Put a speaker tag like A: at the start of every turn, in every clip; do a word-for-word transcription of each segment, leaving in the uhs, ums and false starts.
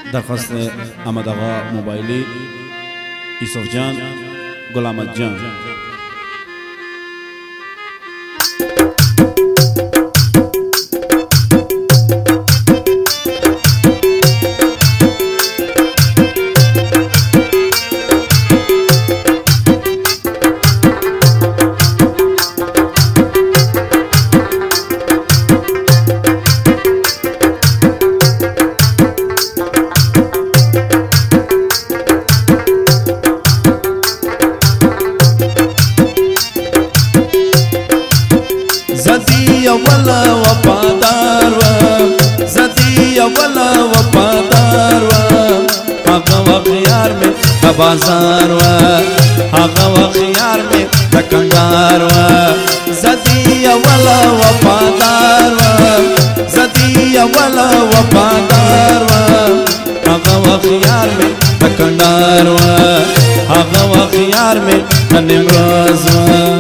A: درخواست احمد آقا موبایلی، یوسف جان، گل احمد جان.
B: زدی اولا وفادار و زدی اولا وفادار و آقا و خیار میں بازار و آقا و خیار میں دکندار و زدی اولا وفادار و زدی اولا وفادار و آقا و خیار میں دکندار و آقا و خیار میں نمروز و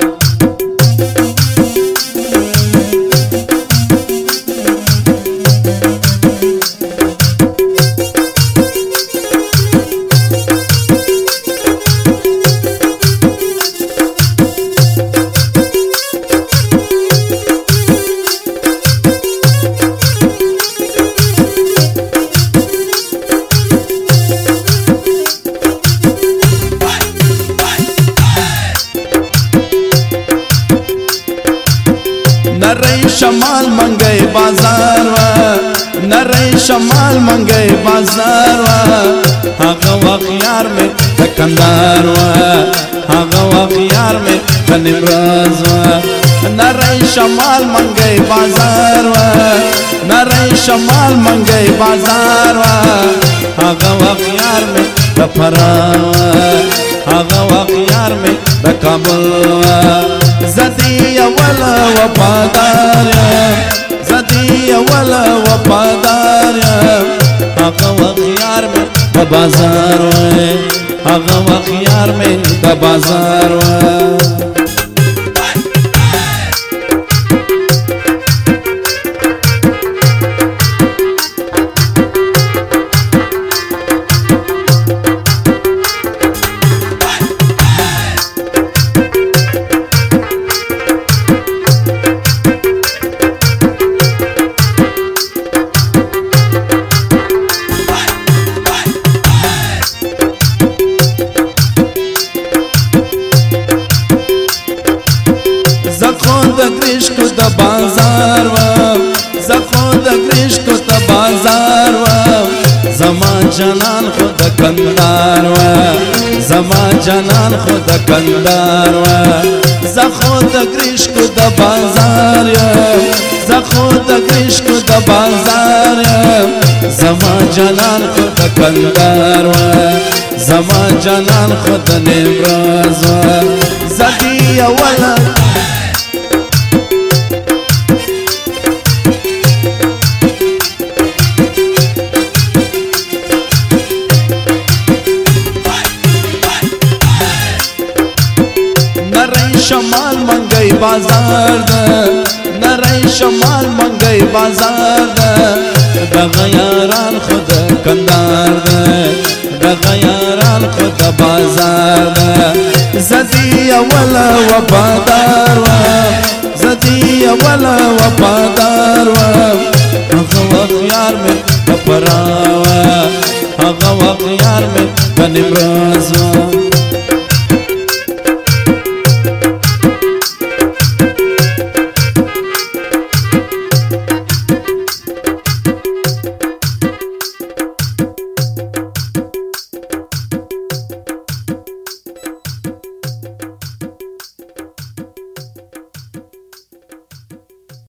B: نرے شمال منگے بازار و نرے شمال منگے بازار و آقا و خیار میں دکندار و آقا و خیار میں نمراز و نرے شمال منگے بازار و نرے شمال منگے بازار و آقا و خیار میں دپرا و آقا و خیار میں دکابل و زدی اولا وفادار زدی اولا وفادار آقا و خیار میں بازار آقا و خیار میں بازار زخون د گریشکو د بازار و زخون د گریشکو د بازار و زمان جنان خود کندار و زمان جنان خود کندار و زخون د گریشکو د بازار زخون د گریشکو د بازار زمان جنان خود کندار و زمان جنان خود نمراز و زدی اولا نرے شمال منگئی بازار دا نرے شمال منگئی بازار دا دغیاران خود کندار دا دغیاران خود بازار دا زدی اولا وفادار و زدی اولا وفادار و آقا و خیار میں دپرا و آقا و خیار میں نمراز و